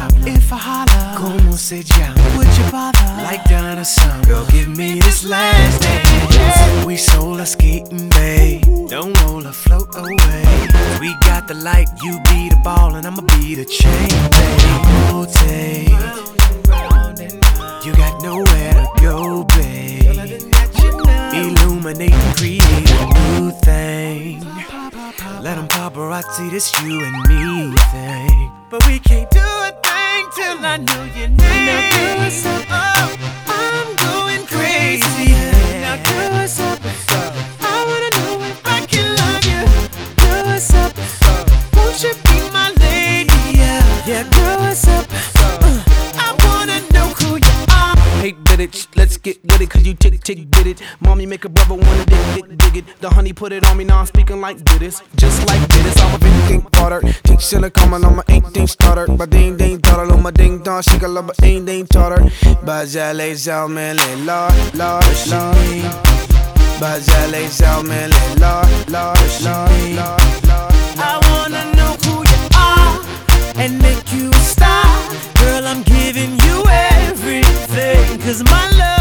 If I holler, como se llama? Would you bother? Like Donna Summer. Girl, give me this last dance. We soul a skating, babe. Don't roll or float away. We got the light, you be the ball, and I'ma be the chain, babe. Rotate. You got nowhere to go, babe. Illuminate and create a new thing. Let them paparazzi this you and me thing. But we can't do a thing till I know your name. Now girl, what's up? Oh, I'm going crazy. Now girl, what's up? I wanna know if I can love you. Girl, what's up? Won't you be my lady? Yeah, girl, what's up? I wanna know who you are. Hey, bitch, let's get with it, cause you tick, did it. Mommy make a brother wanna dig it. The honey put it on me, now I'm speaking like this. Just like this, I'm a big thing powder. Tick shilla coming on my ain't thing starter. But ding ding daughter, on my ding dong, she got love, but ain't ding daughter. Bazale Zalmele, la, la, la. Bazale Zalmele, la, la, la, la. I wanna know who you are and make you a star. Girl, I'm giving you everything, cause my love